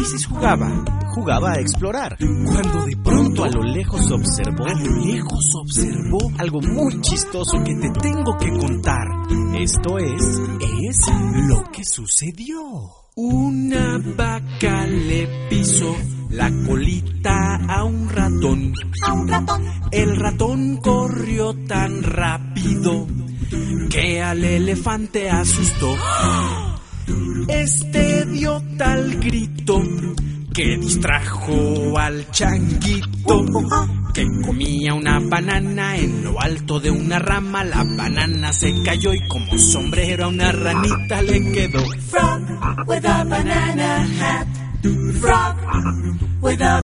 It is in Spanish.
Ulises jugaba a explorar, cuando de pronto a lo lejos observó algo muy chistoso que te tengo que contar. Esto es lo que sucedió. Una vaca le pisó la colita a un ratón. El ratón corrió tan rápido que al elefante asustó. Este dio tal grito que distrajo al changuito, que comía una banana en lo alto de una rama. La banana se cayó y como sombrero a una ranita le quedó. Frog with a banana hat. Frog with a